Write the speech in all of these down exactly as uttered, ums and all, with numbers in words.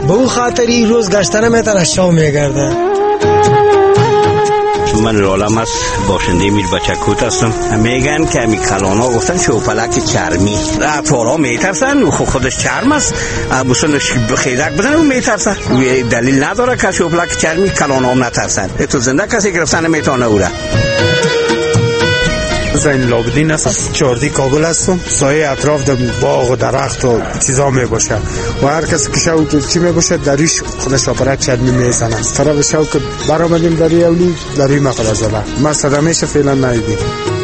به او خاطر این روز گشتن میتونه شو میگرده. من رالم است، باشنده میر بچکوت هستم. میگن که امی کلانا گفتن شوپلک چرمی افرارا میترسن، خود خودش چرم است، بوسنش خیدک بزن و میترسن. دلیل نداره که شوپلک چرمی کلانا هم نترسن. تو زنده کسی گرفتن میتونه اوره. زین لابدین است، از چاردی کابل هستم. سایه اطراف در باغ و درخت و چیزا می باشه و هر کسی که شو که چی می باشه دریش خودش اپرات چرمی میزنه. طرف شو که برآمدیم دری اولی دری ما خدا زده ما صدمهش فعلا ندیدیم.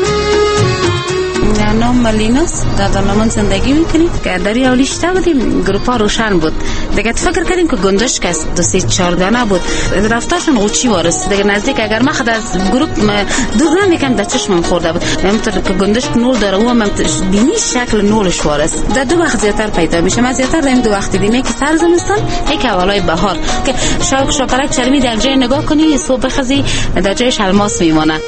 نام ملیناس در دانمان زندگی میکنیم که دری اولیش تا بودیم گروپا روشن بود دیگه. فکر کردیم که گندش کس دو سه چهار دانه بود، رفتارشون قوچی وارست دیگه نزدیک. اگر ما خود از گروپ دور نمیکم در چشمم خورده بود، همونطور که گندش نول داره و هم دینی شکل نولش وارست. در دو وقت زیادتر پیدا میشه. من زیادتر در دو وقت دیدیم، یکی سر زمستان یکی اولای بهار که شوق شوپلک چرمی در جای نگاه کنی صبح بخزی در جایش الماس میمونه.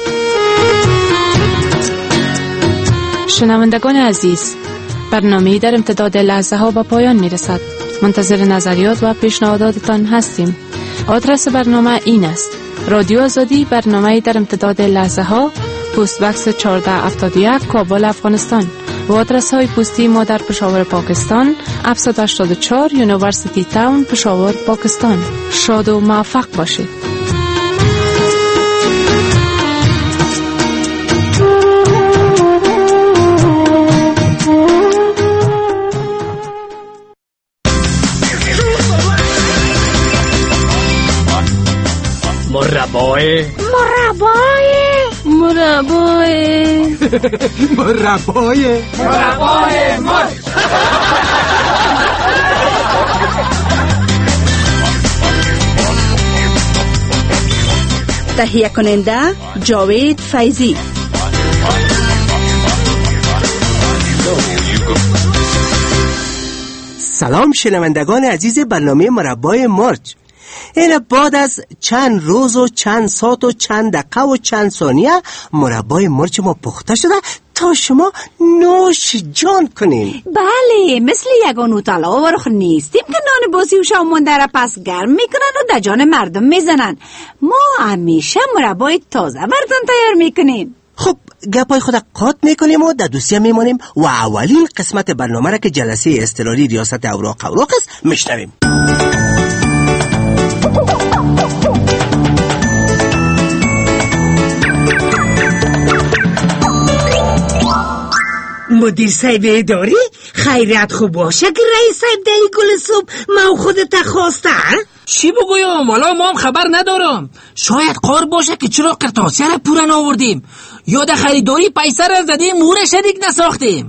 شنوندگان عزیز، برنامه‌ای در امتداد لحظه ها به پایان میرسد. منتظر نظریات و پیشنهاداتتان هستیم. آدرس برنامه این است: رادیو آزادی، برنامه‌ای در امتداد لحظه ها، پست بکس چهارده هفتاد و یک، کابل، افغانستان. و آدرس های پستی ما در پشاور، پاکستان: هفتصد و هشتاد و چهار یونیورسیتی تاون، پشاور، پاکستان. شاد و موفق باشید. مربای مربای مربای مربای مربای مرد. تهیه کننده جاوید فیضی. سلام شنوندگان عزیز برنامه مربای مرچ. این بعد از چند روز و چند ساعت و چند دقیقه و چند ثانیه مربای مرچ ما پخته شده تا شما نوش جان کنین. بله، مثل یگان اوتالا و رخ نیستیم که نان باسی و شام مونده را پس گرم میکنن و در جان مردم میزنن. ما همیشه مربای تازه براتون تیار میکنیم. خب گپای خود قاط میکنیم و در دوسیه میمانیم و اولین قسمت برنامه را که جلسه اضطراری ریاست اوراق اوراق است میشنویم. مدیر صاحب اداری خیرت خوب باشه که رئیس صاحب دهی گل صبح ما خودت خواسته. چی بگویم؟ والا ما هم خبر ندارم. شاید قار باشه که چرا قرطاسیه را پورا ناوردیم یا در خریداری پیسه را زدیم مور شریک نساختیم.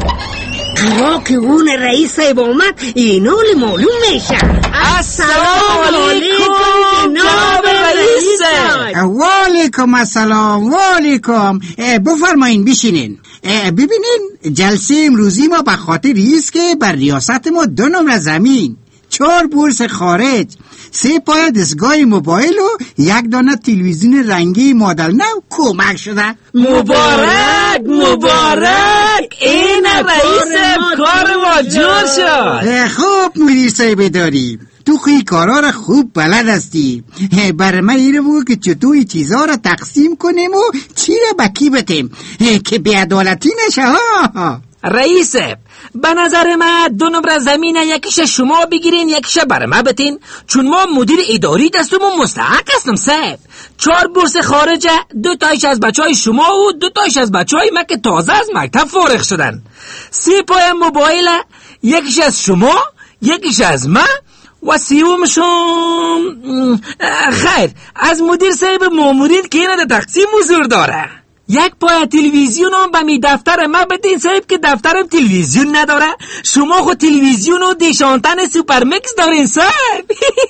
قرار که اون رئیس صاحب آمد اینال معلوم میشه. السلام علیکم جناب رئیس. و علیکم السلام. و علیکم. بفرمایین بشینین. ببینین جلسه امروزی ما به خاطر ایست که بر ریاست ما دو نمره زمین، چهار بورس خارج، سه پای دستگاه موبایل و یک دانه تلویزیون رنگی مدل نو کمک شده. مبارک مبارک، این رئیس کار ما جور شد. خوب مدیر صاحب داریم، تو خوی کارا را خوب بلد هستی. برای من ایره بود که چطوری چیزا را تقسیم کنیم و چی را بکی بتیم که بیعدالتی نشه. ها رئیس، به نظر من دو نمره زمین یکیش شما بگیرین یکیش برای من بتین، چون ما مدیر اداری دستم و مستحق هستم صاحب. چهار بورس خارجه، دو تایش از بچه های شما و دو تایش از بچه های من که تازه از مکتب فارغ شدن. سه پای موبایل، یکیش از شما یکیش از من و سیومشون خیر از مدیر صاحب مامورین که اینه در تقسیم حضور داره. یک پای تلویزیون هم به می دفتر من بدین صاحب که دفترم تلویزیون نداره. شما خود تلویزیون و دیشانتن سوپرمکس دارین صاحب.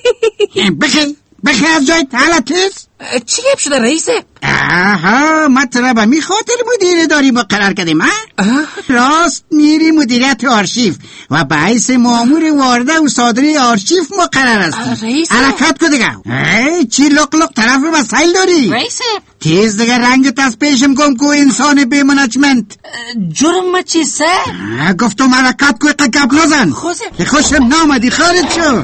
بخی بخی از جای تلتیز. چی گپ شده رئیسه؟ آها مطلب می خاطر مدیر داری مقرر کردیم. راست میری مدیریت آرشیف و به حیث مامور وارده و صادری آرشیف مقرر هستی. حرکت کو دیگه. چی لق لق طرف مسائل داری؟ رئیسه تیز دیگه رنگت از پیشم گم کو انسان بی منجمنت. جرم ما چی سر؟ گفتم حرکت کوی قب نزن. خوشم نامدی خارج شو.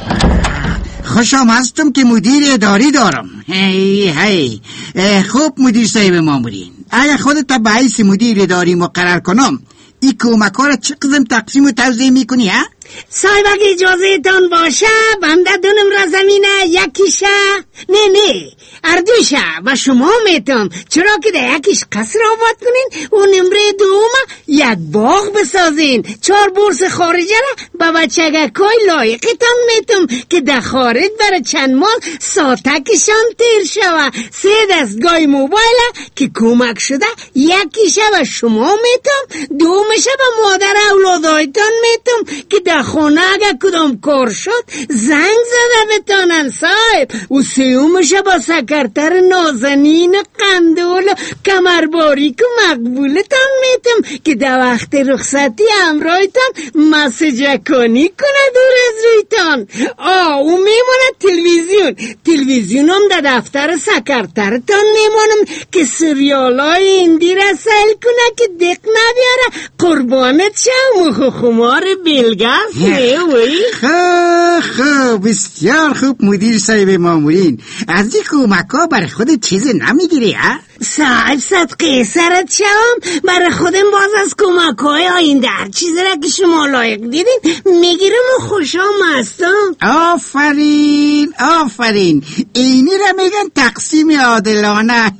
خوشم هستم که مدیر اداری دارم. هی هی خوب مدیر صاحب مامورین، اگه خودت به حیث مدیر اداری مقرر کنم این کمک ها را چه قسم تقسیم و توزیع میکنی ها؟ صاحب اگه اجازه تان باشه بنده دو نمره زمینه یکیشه نه نه اردوشه و شما میتونم چرا که در یکیش قصر آباد کنین و نمره دوم یک باغ بسازین. چهار بورس خارجه را به بچگکای لایقتان میتونم که در خارج برای چند ماه ساتکشان تیر شوه. سه دستگاه موبایل که کمک شده یکیشه و شما میتونم، دومشه به مادر اولادایتان میتونم که در خونه اگه کدام کار شد زنگ زده بتانن صاحب، و سیومشه با سکرتر نازنین قندول و کمرباریک و مقبولتان میتونم که در وقت رخصتی همراهتان مسیج کنی کنه دور از رویتان. آه و میمونه تلویزیون تلویزیون هم در دفتر سکرترتان میمونم که سریالای ایندی را سیل کنه که دق نبیاره قربانت شم و خمار بلگست نیوی. خوب خوب بسیار خوب مدیر صاحب مامورین، از این کمک ها برای خود چیز نمیگیری ها؟ صاحب صدقه سرت شم، برای خودم باز از کمک های آینده هر چیز را که شما لایق دیدین میگیرم و خوشام هستم. آفرین آفرین، اینی را میگن تقسیم عادلانه.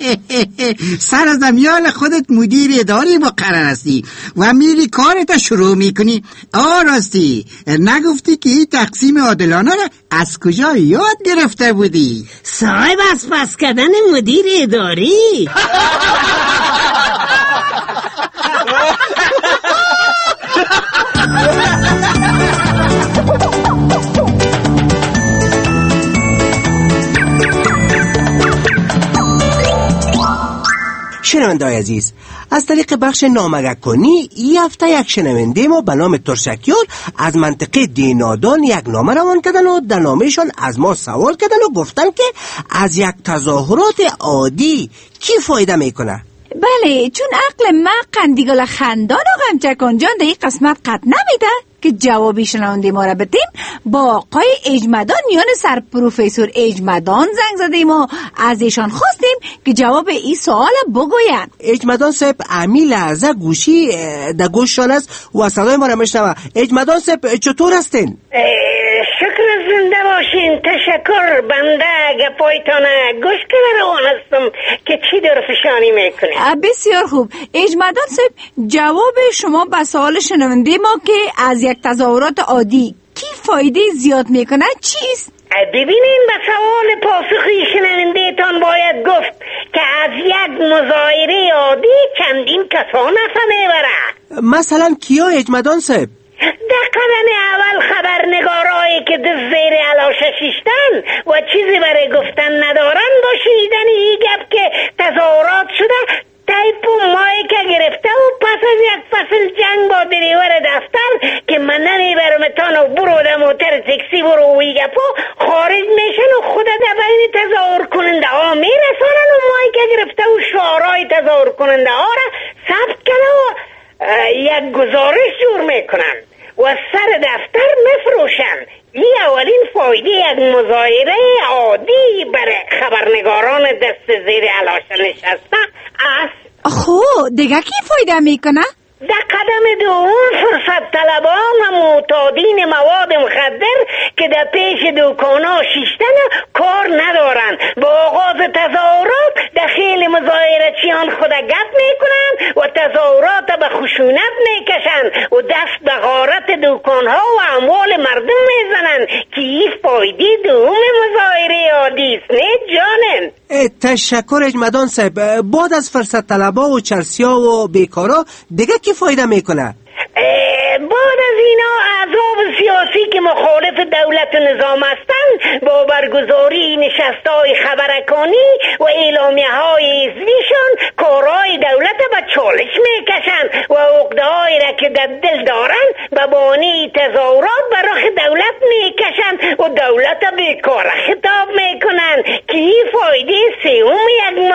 سر از امیال خودت مدیر اداری مقرر هستی و میری کارت شروع میکنی. آه راستی نگفتی که این تقسیم عادلانه را از کجا یاد گرفته بودی؟ صاحب از پس کردن مدیر اداری. شنونده‌های عزیز، از طریق بخش نامگه کنی این هفته یک شنونده ما به نام ترشکیار از منطقه دینادان یک نامه روان کردن و در نامهشان از ما سوال کردن و گفتن که از یک تظاهرات عادی کی فایده میکنه؟ بله، چون عقل ما قندیگل خندان و غمچکان جان در این قسمت قط نمیده که جوابی شنونده ما را بدیم. با آقای اجمدان یعنی سر پروفسور اجمدان زنگ زدیم و از ایشان خواستیم که جواب این سوال بگوین. اجمدان صاحب امی لحظه گوشی در گوششان است و صدای ما را میشنوه. اجمدان صاحب چطور هستین؟ شکر زنده باشین، تشکر. بنده گپایتان گوش کنه روان هستم که چی در فشانی میکنه. بسیار خوب اجمدان صاحب، جواب شما به سوال شنونده ما که از یک تظاهرات عادی کی فایده زیاد میکنه چیست؟ ببینین به سوال پاسخی شنونده تان باید گفت که از یک مظاهره عادی چندین کسان نفع میبره. مثلا کیا اجمدان صاحب؟ در قدم اول خبرنگارایی که دست زیر علاشه شیشتن و چیزی برای گفتن ندارن با شنیدن این گپ که تظاهرات شده تایپ و مایک گرفته و پس از یک فصل جنگ با دریور دفتر که من نمیبرمتان و برو در موتر تکسی برو و این گپا خارج میشن و خود در بین تظاهر کننده ها میرسانن و مایک گرفته و شعارهای تظاهر کننده ها را ثبت کنه و یک گزارش جور میکنن و سر دفتر مفروشن. این اولین فایده یک مظاهره عادی برای خبرنگاران دست زیر علاشه نشسته است. خب دیگه کی فایده میکنه؟ در قدم دوم فرصت طلبان و معتادین مواد مخدر که در پیش دکانا شیشتن کار ندارن با آغاز تظاهرات دخیل مظاهرچیان خود گپ میکنن و تظاهرات به خشونت میکشن و دست به غارت دکانها و اموال مردم میزنن که این فایده دوم مظاهره عادی است. نه جانم؟ تشکر اجمدان صاحب. بعد از فرصت طلبا و چرسیا و بیکارا دیگه کی فایده میکنه؟ بعد از اینا احزاب سیاسی که مخالف دولت و نظام هستند با برگزاری نشستهای خبرکانی و اعلامیه های حزبیشان کارهای دولت به چالش میکشن و عقده‌هایی را که در دل دارن به بانی تظاهرات به رخ دولت میکشن و دولت بیکار خطاب میکنن که این فایده سوم یک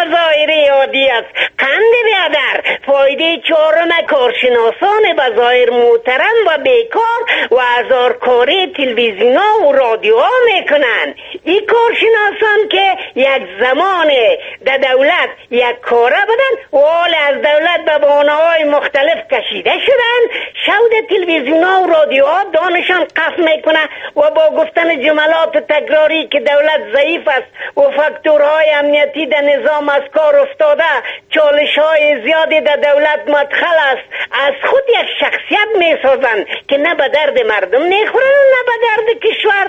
چهارم کارشناسان بظاهر محترم و بیکار و هزارکاری تلویزیونا و رادیوها میکنن. این کارشناسان که یک زمان در دولت یک کاره بودن و حال از دولت به بهانه‌های مختلف کشیده شدن، شود تلویزیونا و رادیوها دانشان قصد میکنه و با گفتن جملات تکراری که دولت ضعیف است و فاکتورهای امنیتی در نظام از کار افتاده، چالش‌های زیادی در دولت مدخل است، از خود یک شخصیت میسازن که نه به درد مردم میخورن و نه به درد کشور.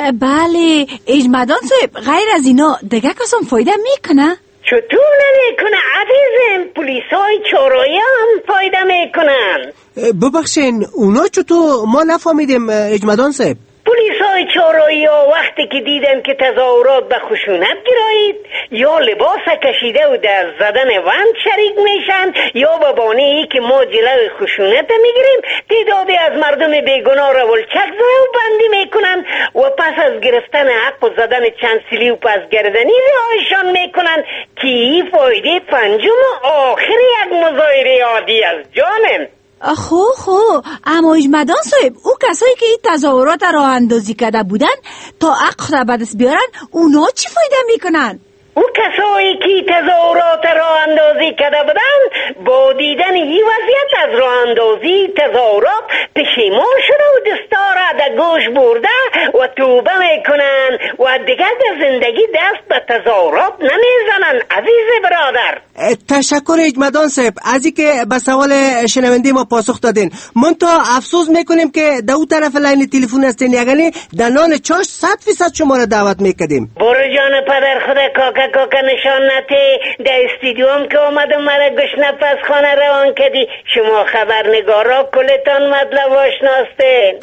بله اجمدان صاحب، غیر از اینا دیگه کسان فایده میکنه؟ چطور نمیکنه عزیزم؟ پلیس های چارایی هم فایده میکنن. ببخشین اونا چطور؟ ما نفهمیدیم اجمدان صاحب. پلیس های چارایی ها وقتی که دیدن که تظاهرات به خشونت گرایید یا لباس کشیده و در زدن وند شریک میشن یا به بانه ای که ما جلوی خشونت میگیریم تعدادی از مردم بیگناه را ولچک زده و بندی میکنن و پس از گرفتن حق و زدن چند سیلی و پس گردنی رهایشان میکنن که این فایده پنجم و آخر یک مظاهره عادی از جانم. خو خو اما اجمدان صاحب، او کسایی که این تظاهرات راه اندازی کرده بودن تا حق را به دست بیارن اونا چی فایده میکنن؟ او کسایی که تظاهرات راه اندازی کرده بودن با دیدن این وضعیت از راه اندازی تظاهرات پشیمان شده و دستار در گوش برده و توبه میکنن و دیگر در زندگی دست به تظاهرات نمیزنن. عزیز برادر تشکر اجمدان صاحب از این که به سوال شنونده ما پاسخ دادین. من تا افسوس میکنیم که در اون طرف لاین تلفن هستین، یعنی در نان چاش صد فیصد شما را دعوت میکردیم. برو جان پدر خدا کاکا کاکا نشان نته در استیدیوم که آمدم مرا گوش نفس خانه روان کردی. شما خبرنگارا کلتان مطلب آشناستین.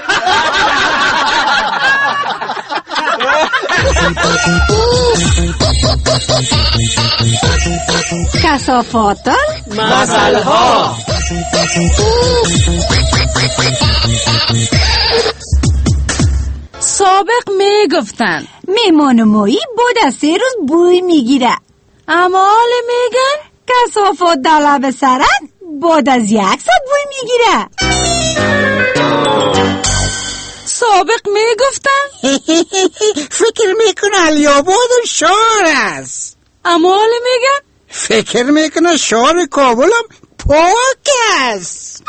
کثافاتان مسئله‌ها. سابق میگفتن میمان مایی بود از سه روز بوی میگیره، اما حال میگن کثافات در لب سرک بود از یک ساعت بوی میگیره. سابق میگفتن فکر میکنه الیاباد شهر است، اما حال میگن فکر میکنه شهر کابل هم پاک است.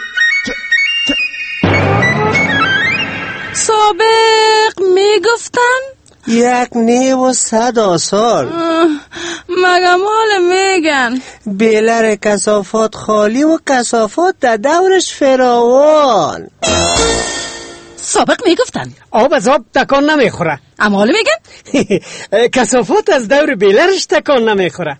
سابق میگفتن یک نیو و صد آثار مگم حال میگن بیلر کثافات خالی و کثافات در دورش فراوان. سابق میگفتن آب از آب تکان نمیخوره، اما حال میگن کثافات از دور بیلرش تکان نمیخوره.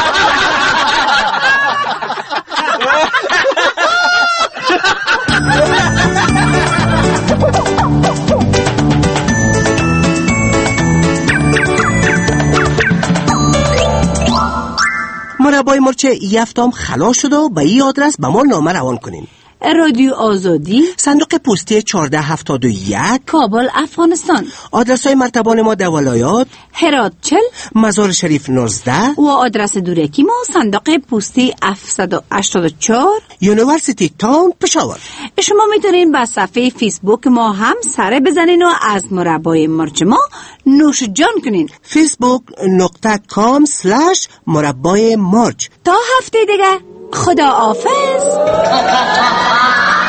مربای مرچ یفتام خلاص شده و به این آدرس به ما نامه روان کنین. رادیو آزادی، صندوق پستی چهارده هفتاد و یک، کابل، افغانستان. آدرس های مرتبان ما در ولایات هرات چل، مزار شریف نوزده و آدرس دورکی ما صندوق پستی هفتصد و هشتاد و چهار، یونیورسیتی تاون پشاور. شما میتونین به صفحه فیسبوک ما هم سره بزنین و از مربای مرچ ما نوش جان کنین. فیسبوک نقطه کام سلش مربای مرچ. تا هفته دیگه خدا حافظ.